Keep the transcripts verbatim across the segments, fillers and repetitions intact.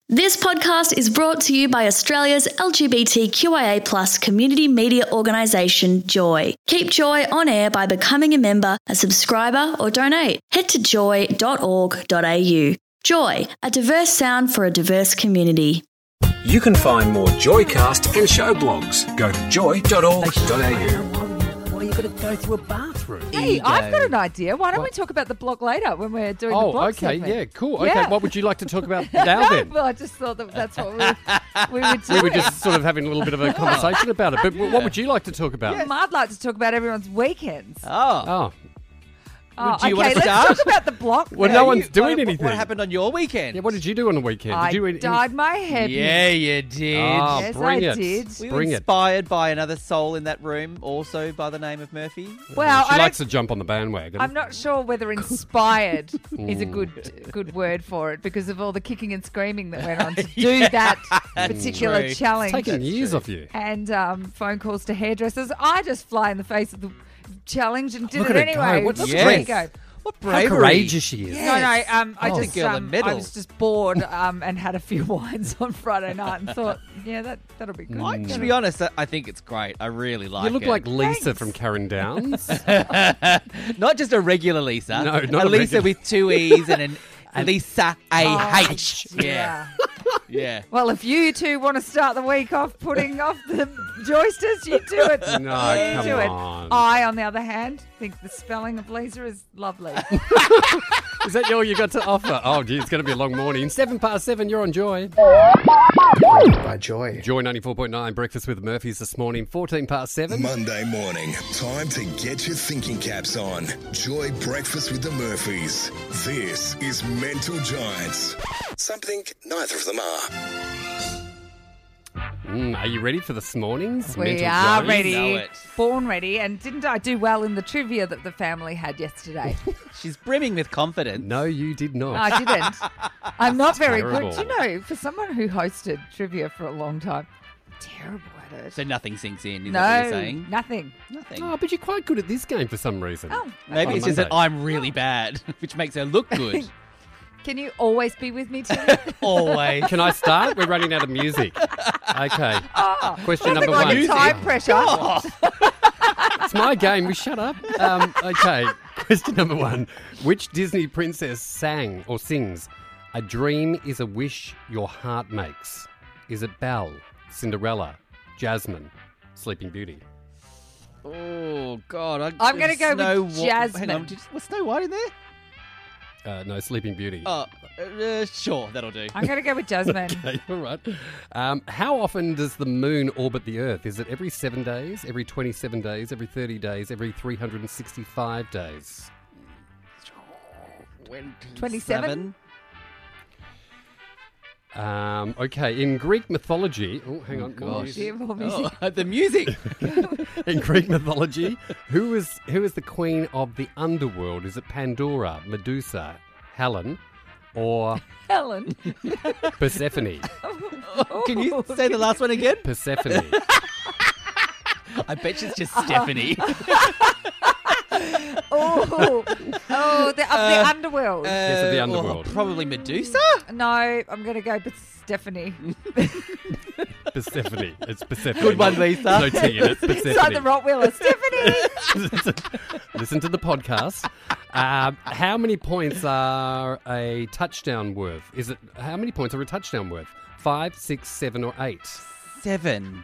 This podcast is brought to you by Australia's L G B T Q I A plus community media organisation, Joy. Keep Joy on air by becoming a member, a subscriber or donate. Head to joy dot org dot a u. Joy, a diverse sound for a diverse community. You can find more Joycast and show blogs. Go to joy dot org dot a u. Why you got to go to a bathroom? Hey, Ego. I've got an idea. Why don't we talk about the blog later when we're doing the Oh, blog okay, segment? yeah, cool. Yeah. Okay, what would you like to talk about now then? Well, I just thought that that's what we, we would do. We were just sort of having a little bit of a conversation about it. But what would you like to talk about? Um, I'd like to talk about everyone's weekends. Oh. Oh, Oh, do you okay, want to let's start? talk about the block. well, then. no one's You- doing what, anything. What happened on your weekend? Yeah, what did you do on the weekend? I did you any- dyed my hair pink. Yeah, you did. Oh, Yes, bring I it. did. we were Bring it. inspired by another soul in that room, also by the name of Murphy. Well, She I likes don't- to jump on the bandwagon. I'm not sure whether inspired is a Mm. good good word for it because of all the kicking and screaming that went on to do that particular true. challenge. It's taking That's years true. off you. and um, phone calls to hairdressers. I just fly in the face of the challenge and did Look it at her go. anyway. What Look strength. at her go. What How bravery. courageous she is. No, no. Um, I Oh. just Girl in um, middle. I was just bored um, and had a few wines on Friday night and thought, yeah, that that'll be good. Mm. To be honest, I- I think it's great. I really like You look it. like Lisa Thanks. from Karen Downs. Not just a regular Lisa. No, not a a Lisa regular- with two E's and an Lisa A H. Oh, Yeah. Yeah. Well, if you two want to start the week off putting off the joysters, you do it. No, you come do it. on. I, on the other hand, think the spelling of Lisa is lovely. Is that all you got to offer? Oh, gee, it's going to be a long morning. Seven past seven, you're on Joy. By Joy. Joy ninety-four point nine, Breakfast with Murphys this morning, fourteen past seven. Monday morning, time to get your thinking caps on. Joy Breakfast with the Murphys. This is Mental Giants. Something neither of them are. Mm, are you ready for this morning's We Mental are Giants? ready, know it. born ready, and didn't I do well in the trivia that the family had yesterday? She's brimming with confidence. No, you did not. I didn't. I'm not very terrible. good. Do you know, for someone who hosted trivia for a long time, terrible at it. So nothing sinks in, is that what no, you're saying? nothing. Nothing. Oh, but you're quite good at this game for some reason. Oh, Maybe on it's just that Monday. I'm really bad, which makes her look good. can you always be with me, Tim? Always. Can I start? We're running out of music. Okay. Oh, Question number like one. time pressure. It's my game. We shut up. Um, okay. Question number one. Which Disney princess sang or sings "A dream is a wish your heart makes"? Is it Belle, Cinderella, Jasmine, Sleeping Beauty? Oh, God. I, I'm gonna go with Snow Wh- Jasmine. Hang on. Did, was Snow White in there? Uh, no, Sleeping Beauty. Oh, uh, sure. That'll do. I'm going to go with Jasmine. Okay, all right. Um, how often does the moon orbit the Earth? Is it every seven days, every twenty-seven days, every thirty days, every three hundred sixty-five days? twenty-seven? Um, okay, in Greek mythology... Oh, hang on. more gosh. music. Dear more music. Oh, the music. In Greek mythology, who is who is the queen of the underworld? Is it Pandora, Medusa, Helen, or Helen. Persephone? Can you say the last one again? Persephone. I bet she's just Stephanie. Oh, oh, the, of Uh, the underworld. Yes, of the Uh, underworld. well, probably Medusa? no, I'm going to go with Stephanie. Persephone. It's Persephone. Good one, Lisa. No T in it. It's like the Persephone. Rottweiler. Stephanie! Listen to the podcast. Um, how many points are a touchdown worth? Is it how many points are a touchdown worth? Five, six, seven, or eight? Seven.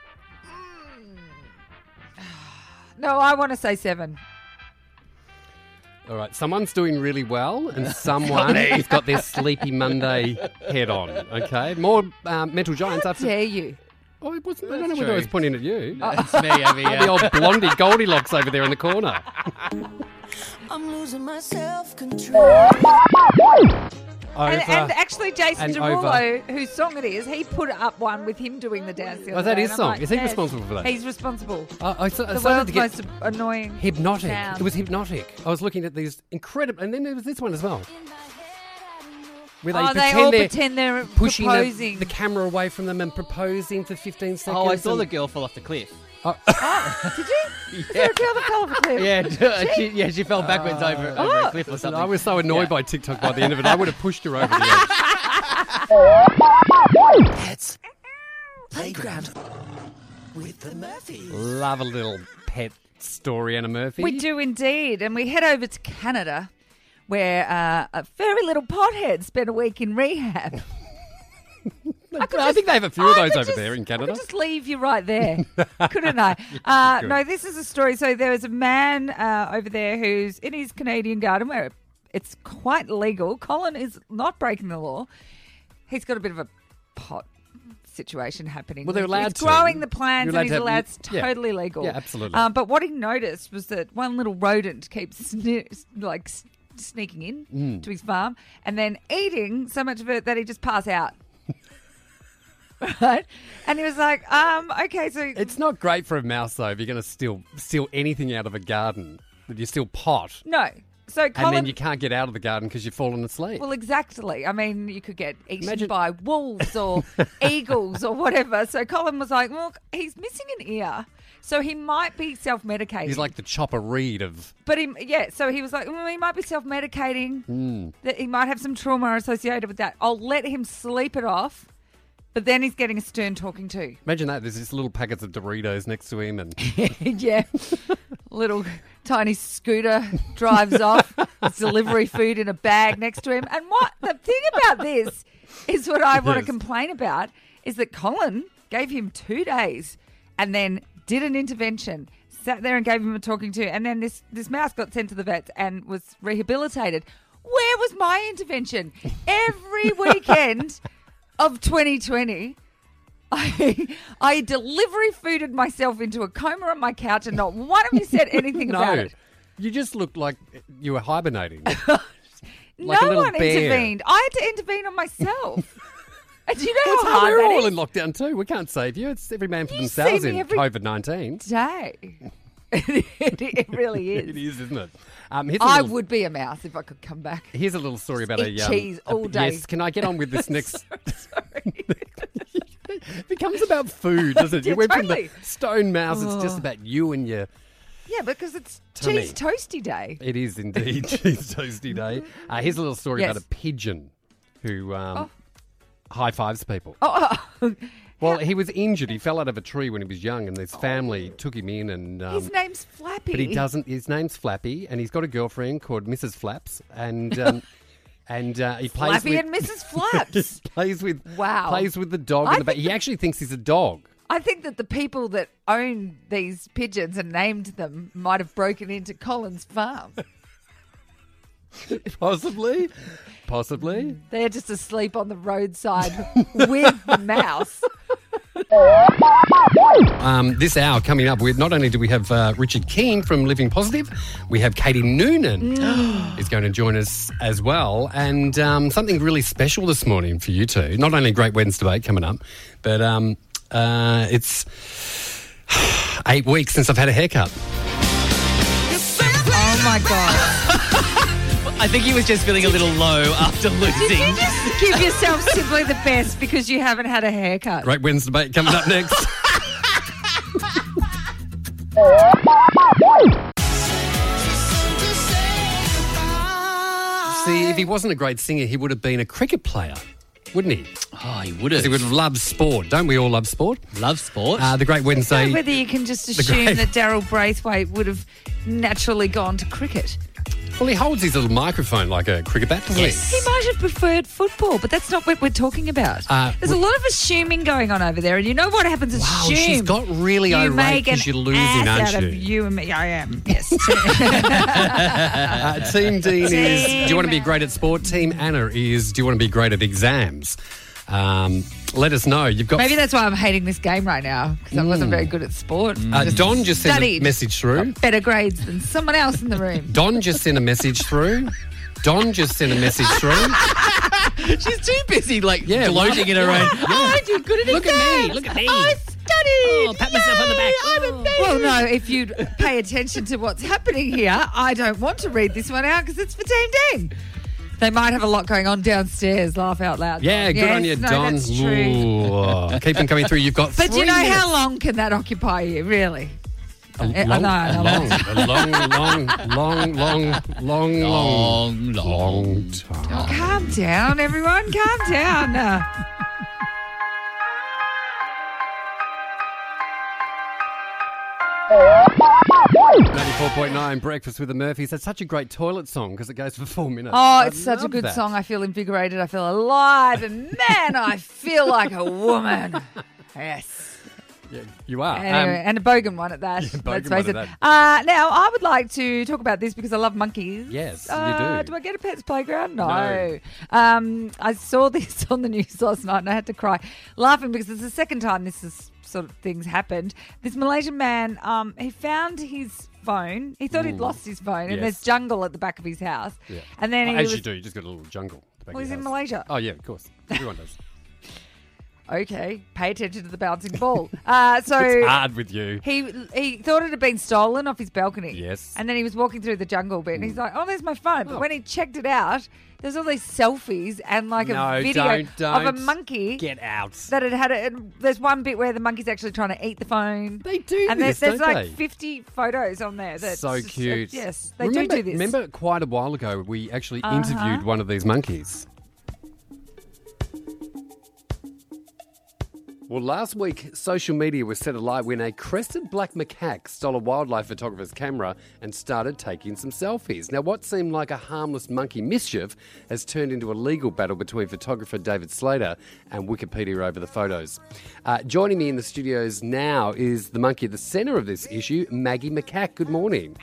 No, I want to say seven. All right, someone's doing really well, and someone has got their Sleepy Monday head on. Okay, more um, Mental Giants after. Dare you? Oh, it wasn't. I don't know That's whether I was true. pointing at you. It's me over The here. old blondie Goldilocks over there in the corner. I'm losing my self-control. Over. And, and actually, Jason and Derulo, whose song it is, he put up one with him doing the dance. The Oh, other is that day, his and I'm song? like, Is he yes, responsible for that? He's responsible. Uh, I, so, I The started world's to get most annoying. hypnotic. sound. It was hypnotic. I was looking at these incredible, and then there was this one as well, where they Oh, they pretend all they're pretend they're pushing the, proposing. the camera away from them and proposing for fifteen seconds. Oh, I saw and- the girl fall off the cliff. Oh, Did you? Is there a girl that fell off a cliff? Yeah, she, yeah, she fell backwards over, over Oh. a cliff or something. I was so annoyed Yeah. by TikTok by the end of it. I would have pushed her over the edge. playground with the Murphys. Love a little pet story, Anna Murphy. We do indeed. And we head over to Canada where uh, a very little pothead spent a week in rehab. I, could I just- think they have a few of I those could over just- there in I Canada. could just leave you right there, couldn't I? Uh, could. no, this is a story. So there was a man uh, over there who's in his Canadian garden where it's quite legal. Colin is not breaking the law. He's got a bit of a pot situation happening. Well, they're allowed he's to. growing the plants You're and he's allowed to allowed. have- It's yeah. totally legal. Yeah, absolutely. Um, but what he noticed was that one little rodent keeps sne- like s- sneaking in Mm. to his farm and then eating so much of it that he just passed out. Right? And he was like, um, okay, so It's not great for a mouse, though, if you're going to steal steal anything out of a garden, but you steal pot, no. So Colin, and then you can't get out of the garden because you've fallen asleep. well, exactly. I mean, you could get eaten Imagine- by wolves or eagles or whatever. So Colin was like, well, he's missing an ear, so he might be self-medicating. He's like the Chopper Reed of... But he, yeah, so he was like, well, he might be self-medicating. Mm. That he might have some trauma associated with that. I'll let him sleep it off, but then he's getting a stern talking to. Imagine that. There's this little packets of Doritos next to him, and Yeah, little tiny scooter drives off. It's delivery food in a bag next to him. And what the thing about this is what I want to Yes. complain about is that Colin gave him two days and then did an intervention. Sat there and gave him a talking to, and then this, this mouse got sent to the vets and was rehabilitated. Where was my intervention? Every weekend of twenty twenty, I I delivery fooded myself into a coma on my couch, and not one of you said anything no, about it. you just looked like you were hibernating. Like No a little one bear. intervened. I had to intervene on myself. And do you know Well, how it's- hard we're that all is? in lockdown too. We can't save you. It's every man for You themselves see me in every- COVID nineteen. Day. it, it really is. It is, isn't it? Um, here's a I little- would be a mouse if I could come back. Here's a little story about eat a um, cheese a- all day. Yes, can I get on with this next? Sorry. It becomes about food, doesn't it? You Yeah, went totally. from the stone mouse. It's just Oh. about you and your. Yeah, because it's Tummy. cheese toasty day. It is indeed cheese toasty day. Uh, here's a little story Yes. about a pigeon who um, Oh. high fives people. Oh, oh. Well, he was injured. He fell out of a tree when he was young, and his family took him in. And um, his name's Flappy. but he doesn't. His name's Flappy, and he's got a girlfriend called Missus Flaps, and um, and uh, he plays Flappy with and Missus Flaps. plays with Wow. plays with the dog. I in the back. think He actually thinks he's a dog. I think that the people that own these pigeons and named them might have broken into Colin's farm. Possibly, possibly. They're just asleep on the roadside with the mouse. Um, this hour coming up, with not only do we have uh, Richard Keane from Living Positive, we have Katie Noonan is going to join us as well, and um, something really special this morning for you two. Not only Great Wednesday debate coming up, but um, uh, it's eight weeks since I've had a haircut. Oh my God. I think he was just feeling a little low after Did losing. you just give yourself simply the best because you haven't had a haircut? Great Wednesday debate coming up next. See, if he wasn't a great singer, he would have been a cricket player, wouldn't he? Oh, he would have. He would have loved sport. Don't we all love sport? Love sport. Uh, the Great I Wednesday. don't know whether you can just assume great- that Daryl Braithwaite would have naturally gone to cricket. Well, he holds his little microphone like a cricket bat, doesn't Yes. He might have preferred football, but that's not what we're talking about. Uh, There's a lot of assuming going on over there, and you know what happens? Wow, Assume she's got really you irate make 'cause an you're losing, ass aren't out you? of you and me. I am. Yes. Uh, Team Dean is, do you want to be Team great at sport? Team Anna is, do you want to be great at exams? Um, let us know. You've got. Maybe that's why I'm hating this game right now, because I wasn't very good at sport. uh, Just Don just sent a studied. message through. Better grades than someone else in the room. Don just sent a message through. Don just sent a message through. She's too busy, like, Yeah, gloating in her own. Oh, I did good at Look at exams. me, look at me. I studied. Oh, pat myself on the back. Yay, I'm a Oh. baby. Well, no, if you'd pay attention to what's happening here, I don't want to read this one out because it's for Team Dean. They might have a lot going on downstairs. Laugh out loud. Yeah, good Yes, on you, no, Don. That's true. Ooh, keep them coming through. You've got But three you know minutes. how long can that occupy you, really? A I long, know, a I know. long, a long, long, long, long, long, long, Long, long. long time. Oh, calm down, everyone. Calm down. Uh, four point nine, Breakfast with the Murphys. That's such a great toilet song because it goes for four minutes. Oh, I it's such a love good that. song. I feel invigorated. I feel alive. And man, I feel like a woman. Yes. Yeah, you are. Anyway, Um, and a bogan one at that. Yeah, bogan let's one face at it. that. Uh, now, I would like to talk about this because I love monkeys. Yes, uh, you do. Do I get a pet's playground? No. No. Um, I saw this on the news last night and I had to cry, laughing because it's the second time this is sort of things happened. This Malaysian man, um, he found his phone. He thought he'd Ooh. lost his phone, and Yes. there's jungle at the back of his house. yeah. And then he As was, you do, you just got a little jungle. at the back Well, of he's your in house. Malaysia. Oh, yeah, of course. Everyone does. Okay, pay attention to the bouncing ball. Uh, so It's hard with you. He he thought it had been stolen off his balcony. Yes. And then he was walking through the jungle bit and he's like, oh, there's my phone. But Oh. when he checked it out, there's all these selfies and like No, a video don't, don't. of a monkey Get out. that had had it. And there's one bit where the monkey's actually trying to eat the phone. They do And this, there's, there's don't like they? fifty photos on there. That's So just- uh, cute. yes, they remember, do do this. Remember quite a while ago, we actually Uh-huh. interviewed one of these monkeys. Well, last week, social media was set alight when a crested black macaque stole a wildlife photographer's camera and started taking some selfies. Now, what seemed like a harmless monkey mischief has turned into a legal battle between photographer David Slater and Wikipedia over the photos. Uh, joining me in the studios now is the monkey at the centre of this issue, Maggie Macaque. Good morning.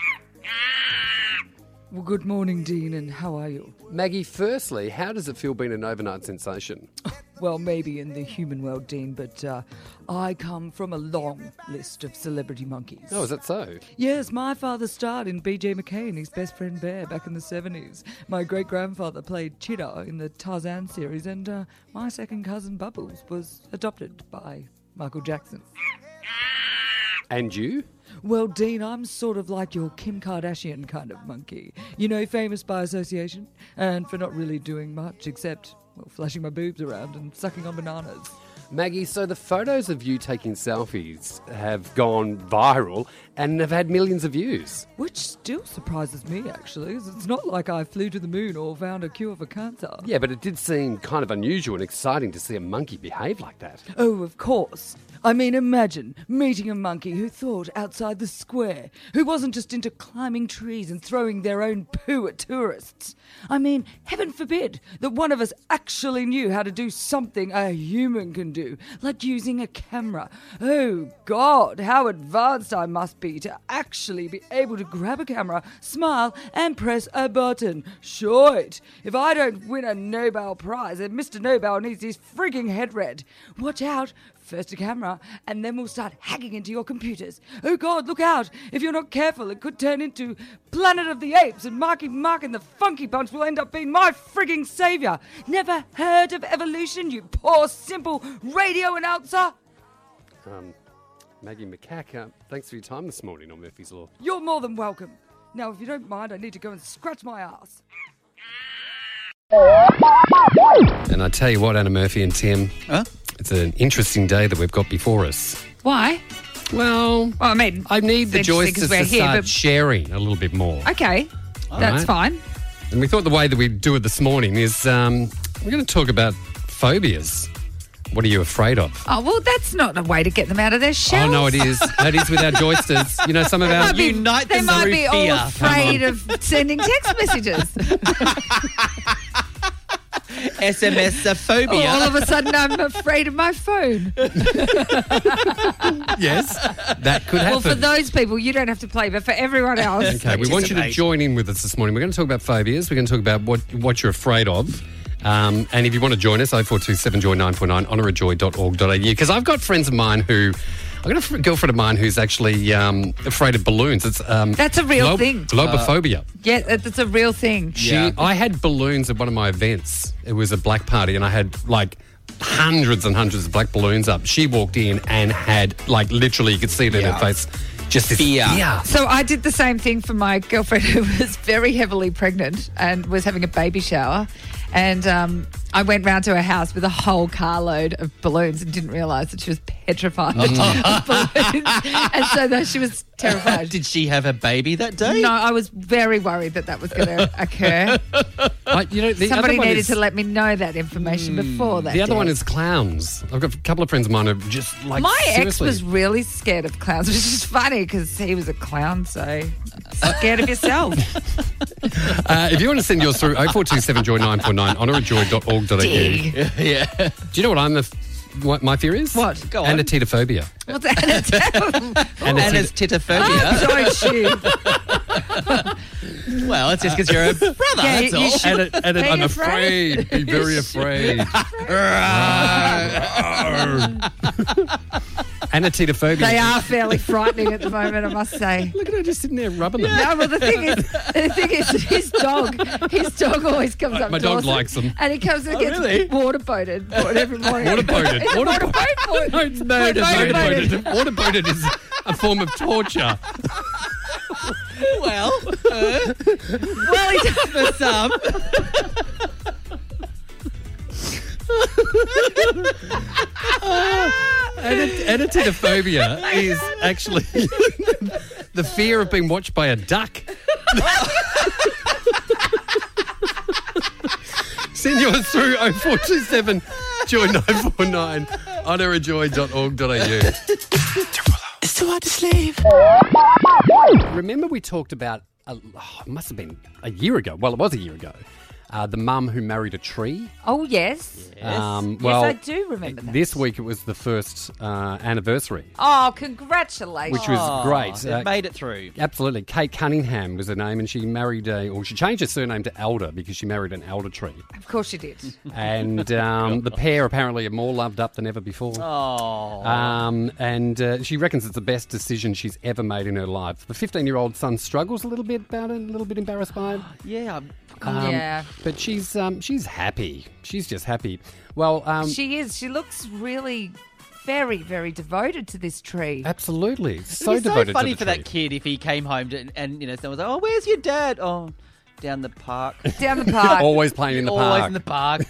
Well, good morning, Dean, and how are you? Maggie, firstly, how does it feel being an overnight sensation? Well, maybe in the human world, Dean, but uh, I come from a long list of celebrity monkeys. Oh, is that so? Yes, my father starred in B J McKay and His Best Friend Bear back in the seventies. My great-grandfather played Cheetah in the Tarzan series, and uh, my second cousin Bubbles was adopted by Michael Jackson. And you? Well, Dean, I'm sort of like your Kim Kardashian kind of monkey. You know, famous by association, and for not really doing much except, well, flashing my boobs around and sucking on bananas. Maggie, so the photos of you taking selfies have gone viral and have had millions of views. Which still surprises me, actually. It's not like I flew to the moon or found a cure for cancer. Yeah, but it did seem kind of unusual and exciting to see a monkey behave like that. Oh, of course. I mean, imagine meeting a monkey who thought outside the square, who wasn't just into climbing trees and throwing their own poo at tourists. I mean, heaven forbid that one of us actually knew how to do something a human can do, like using a camera. Oh, God, how advanced I must be to actually be able to grab a camera, smile, and press a button. Short. If I don't win a Nobel Prize, then Mister Nobel needs his frigging head read. Watch out. First a camera, and then we'll start hacking into your computers. Oh, God, look out. If you're not careful, it could turn into Planet of the Apes, and Marky Mark and the Funky Bunch will end up being my frigging saviour. Never heard of evolution, you poor, simple radio announcer? Um, Maggie Macaque, uh, thanks for your time this morning on Murphy's Law. You're more than welcome. Now, if you don't mind, I need to go and scratch my ass. And I tell you what, Anna Murphy and Tim, Huh? it's an interesting day that we've got before us. Why? Well, Well, I mean, I need the it's interesting Joyces 'cause to we're here, start but- sharing a little bit more. okay, that's right. fine. And we thought the way that we do it this morning is um, we're going to talk about phobias. What are you afraid of? Oh, well, that's not a way to get them out of their shells. Oh, no, it is. It is with our joysters. You know, some of our... Might be- Unite they them might through be fear. all afraid of sending text messages. S M S phobia. All of a sudden, I'm afraid of my phone. Yes, that could happen. Well, for those people, you don't have to play, but for everyone else, Okay, we want you to Participate. join in with us this morning. We're going to talk about phobias. We're going to talk about what, what you're afraid of. Um, and if you want to join us, oh four two seven joy nine four nine, honour joy dot org dot a u. Because I've got friends of mine who... I've got a fr- girlfriend of mine who's actually um, afraid of balloons. It's um, That's a real lob- thing. Lobophobia. yeah, it's a real thing. She, Yeah. I had balloons at one of my events. It was a black party, and I had like hundreds and hundreds of black balloons up. She walked in and had like literally, you could see it in Yeah. her face, just this Fear. fear. So I did the same thing for my girlfriend who was very heavily pregnant and was having a baby shower. And um, I went round to her house with a whole carload of balloons and didn't realise that she was petrified of balloons. And so that she was terrified. Did she have a baby that day? No, I was very worried that that was going to occur. I, you know, the Somebody other one needed is, to let me know that information before that The other day. one is clowns. I've got a couple of friends of mine who just like My ex seriously. was really scared of clowns, which is funny because he was a clown, so scared of yourself. Uh, if you want to send yours through, oh four two seven joy nine four nine, honour a joy dot org dot a u. Dig. Yeah. Do you know what I'm the, what my fear is? What? Go on. Anatitophobia. What's that? Anna's titophobia. Don't you? Well, it's just because you're a brother, Yeah, that's you all. should- And, and Be I'm afraid. afraid. Be very afraid. Anatitophobia. They are fairly frightening at the moment, I must say. Look at her just sitting there rubbing them. No, but the thing is, the thing is, his dog, his dog always comes up My to dog us likes them. and he comes and Oh, gets really? water boated every morning. Water boated. It's a Water water boat boat. No, it's Water murdered. boated. Motorboated. Waterboated is a form of torture. Well, uh, Well, he does. for some. Anat- Anatitophobia is actually the fear of being watched by a duck. Send yours through oh four two seven joy nine four nine, honour a joy dot org dot a u. It's too hard to sleep. Remember we talked about, a, oh, it must have been a year ago, well it was a year ago, uh, the mum who married a tree. Oh, yes. Um, well, yes, I do remember that. This week it was the first uh, anniversary, Oh, congratulations. which was Oh, great. They've Uh, made it through. Absolutely. Kate Cunningham was her name, and she married a, or she changed her surname to Elder because she married an elder tree. Of course she did. And um, the pair apparently are more loved up than ever before. Oh. Um, and uh, she reckons it's the best decision she's ever made in her life. The fifteen-year-old son struggles a little bit about it, a little bit embarrassed by it. Yeah. Um, Yeah. But she's um, she's happy. She's just happy. Well, um, She is. She looks really very, very devoted to this tree. absolutely so It'd be devoted so funny to the for tree. that kid if he came home to, and, you know, someone was like, oh, where's your dad? Oh, down the park. Down the park. Always playing in the Always park. in the park.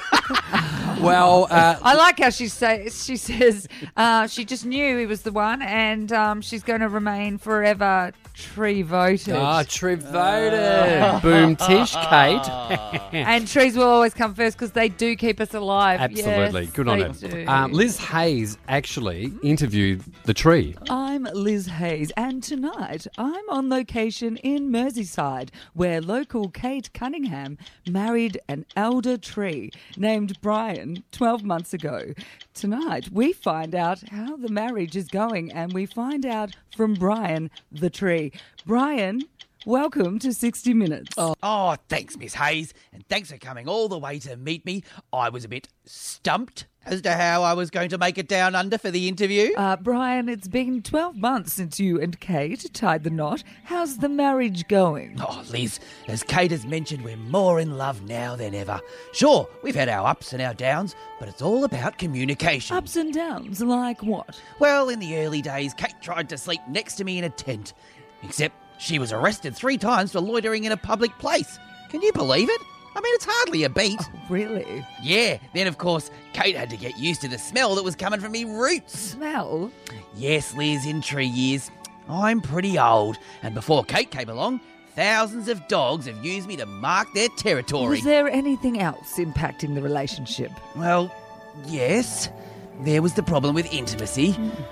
Well, uh, I like how she says she says uh, she just knew he was the one, and um, she's going to remain forever tree voted. ah, tree voted. Boom, tish, Kate. And trees will always come first because they do keep us alive. Absolutely. Yes, Good on they her. do. Um, Liz Hayes actually interviewed the tree. I'm Liz Hayes, and tonight I'm on location in Merseyside, where local Kate Cunningham married an elder tree named Brian twelve months ago. Tonight we find out how the marriage is going, and we find out from Brian the tree. Brian, welcome to sixty minutes. Oh, thanks, Miss Hayes, and thanks for coming all the way to meet me. I was a bit stumped as to how I was going to make it down under for the interview. Uh, Brian, it's been twelve months since you and Kate tied the knot. How's the marriage going? Oh, Liz, as Kate has mentioned, we're more in love now than ever. Sure, we've had our ups and our downs, but it's all about communication. Ups and downs, like what? Well, in the early days, Kate tried to sleep next to me in a tent. Except she was arrested three times for loitering in a public place. Can you believe it? I mean, it's hardly a beat. Really? Yeah, then of course, Kate had to get used to the smell that was coming from me roots. Smell? Yes, Liz, in tree years, I'm pretty old, and before Kate came along, thousands of dogs have used me to mark their territory. Was there anything else impacting the relationship? Well, yes, there was the problem with intimacy.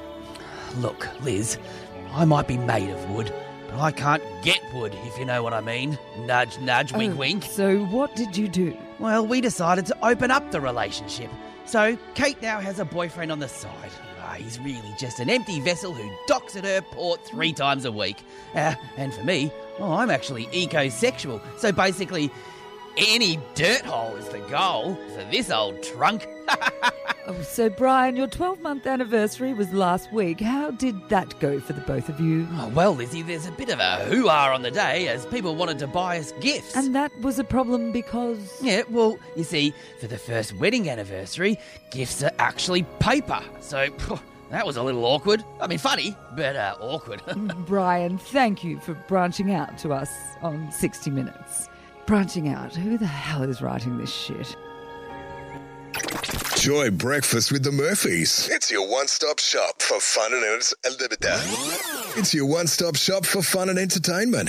Look, Liz, I might be made of wood, but I can't get wood, if you know what I mean. Nudge, nudge, wink, Oh, wink. So what did you do? Well, we decided to open up the relationship. So Kate now has a boyfriend on the side. Ah, he's really just an empty vessel who docks at her port three times a week. Uh, and for me, well, I'm actually eco-sexual. So basically, any dirt hole is the goal for this old trunk. Oh, so Brian, your twelve-month anniversary was last week. How did that go for the both of you? Oh, well, Lizzie, there's a bit of a hoo-ha on the day as people wanted to buy us gifts. And that was a problem because... Yeah, well, you see, for the first wedding anniversary, gifts are actually paper. So phew, that was a little awkward. I mean, funny, but uh, awkward. Brian, thank you for branching out to us on sixty minutes. Branching out? Who the hell is writing this shit? Joy Breakfast with the Murphys. It's your one-stop shop for fun and entertainment. It's your one-stop shop for fun and entertainment.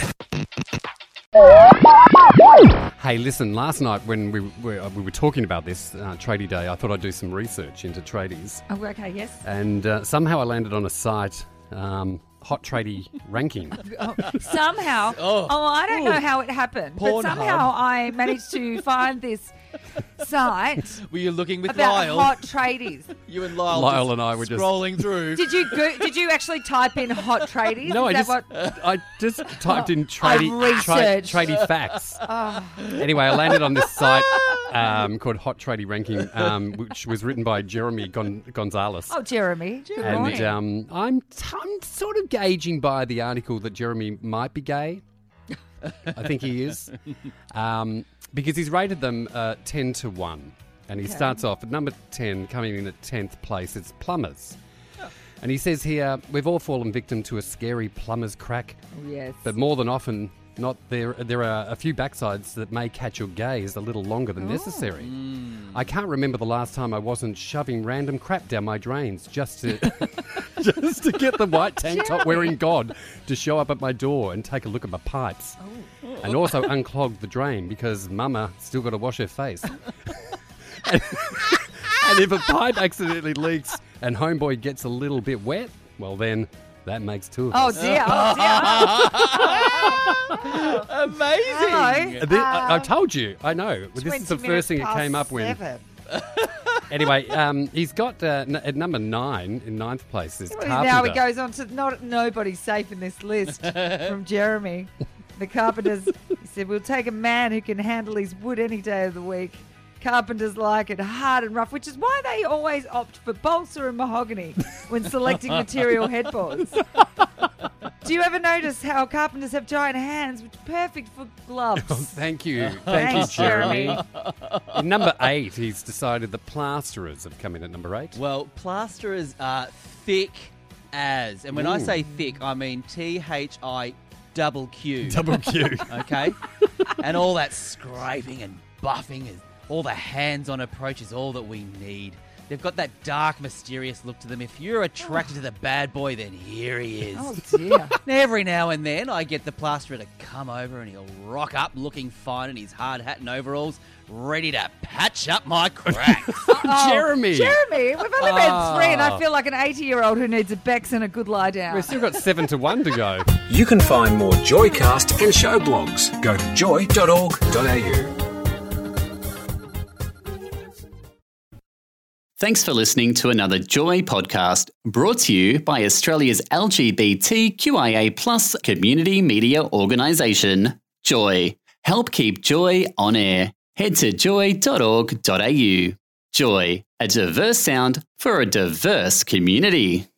Hey, listen, last night when we were, we were talking about this uh, tradie day, I thought I'd do some research into tradies. Oh, okay, yes. And uh, somehow I landed on a site, um, Hot Tradie Ranking. Oh, somehow, oh, Oh. I don't Ooh. know how it happened, but Pornhub. somehow I managed to find this site Were you looking with about Lyle? hot tradies. You and Lyle, Lyle just and I were just- scrolling through. Did you go, did you actually type in hot tradies? No, I Is just, that what? I just typed in tradie, I've tra- researched. tradie facts. Oh. Anyway, I landed on this site um, called Hot Tradie Ranking, um, which was written by Jeremy Gon- Gonzalez. Oh, Jeremy. Good and morning. um, I'm, I'm sort of gauging by the article that Jeremy might be gay. I think he is. Um, because he's rated them uh, ten to one. And he Okay. starts off at number ten, coming in at tenth place. It's plumbers. And he says here, we've all fallen victim to a scary plumber's crack. Oh, yes. But more than often, not there. There are a few backsides that may catch your gaze a little longer than necessary. I can't remember the last time I wasn't shoving random crap down my drains just to just to get the white tank top wearing God to show up at my door and take a look at my pipes, and also unclog the drain because Mama still got to wash her face. and, and if a pipe accidentally leaks and homeboy gets a little bit wet, well then. That makes two of Oh, us. dear. Oh, dear. Amazing. Hello. Th- I, I told you. I know. This is the twenty first thing it minutes came up past with. seven. Anyway, um, he's got uh, n- at number nine in ninth place is Well, Carpenter. now he goes on to not nobody's safe in this list from Jeremy. The Carpenters, he said, we'll take a man who can handle his wood any day of the week. Carpenters like it hard and rough, which is why they always opt for balsa and mahogany when selecting material headboards. Do you ever notice how carpenters have giant hands, which are perfect for gloves? Oh, thank you. Thank Thanks, you, Jeremy. Jeremy. In number eight, he's decided the plasterers have come in at number eight. Well, plasterers are thick as, and when I Ooh. say thick, I mean T H I double Q. Double Q. Okay? And all that scraping and buffing, is all the hands-on approach is all that we need. They've got that dark, mysterious look to them. If you're attracted to the bad boy, then here he is. Oh, dear. Now, every now and then, I get the plasterer to come over and he'll rock up looking fine in his hard hat and overalls, ready to patch up my cracks. Oh, Jeremy. Jeremy, we've only been Oh. three, and I feel like an eighty-year-old who needs a Bex and a good lie down. We've still got seven to one to go. You can find more Joycast and show blogs. Go to joy dot org dot a u. Thanks for listening to another Joy podcast brought to you by Australia's L G B T Q I A plus community media organisation, Joy. Help keep Joy on air. Head to joy dot org dot a u. Joy, a diverse sound for a diverse community.